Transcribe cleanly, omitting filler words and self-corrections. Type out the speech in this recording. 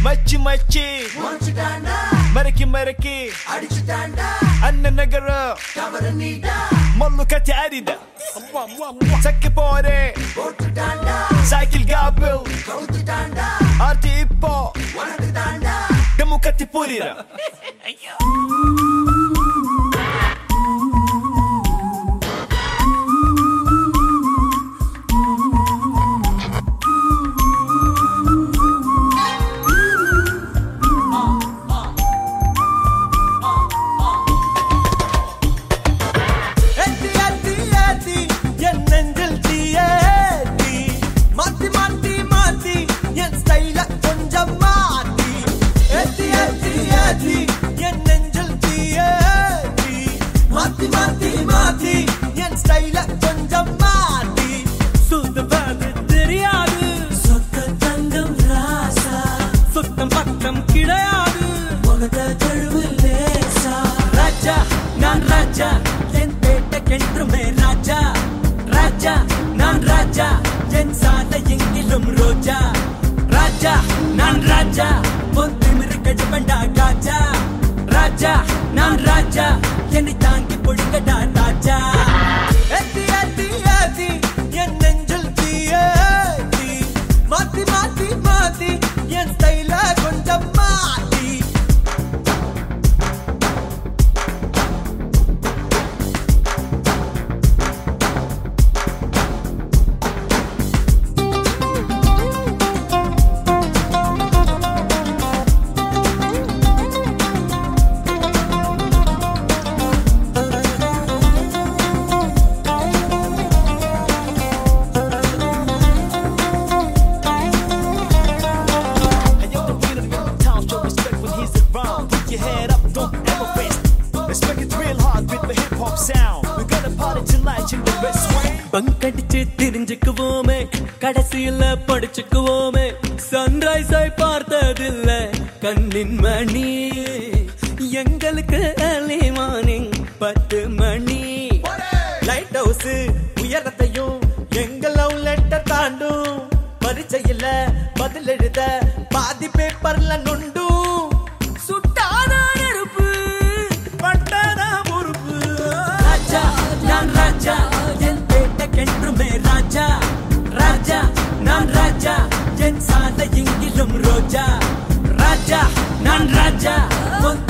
மச்சி மச்சி மறக்கி மறக்கி அண்ணன் நகர மல்லு கட்டி அரித சக்கி போரே சைக்கிள் காப்பில் ஆர்த்தி இப்போ டெமு கட்டி புரிர பங்கடிச்சு தெரிஞ்சுக்குவோமே கடைசியில படிச்சுக்குவோமே சன்ரைஸ் ஆய் பார்த்ததில்ல கண்ணின் மணி எங்களுக்கு early morning 10 மணி லைட் ஹவுஸ் உயரத்தையும் எங்க லவ் லெட்டர் தாண்டும் பரிச்சையில பதில் எழுத பாதி பேப்பர்ல நொண்டும் சுட்டான நெருப்பு பட்டான பொறுப்பு ராஜா நான் ராஜா என்றுமே ராஜா ராஜா நான் ராஜா என் சாலை எங்கிலும் ரோஜா ராஜா நான் ராஜா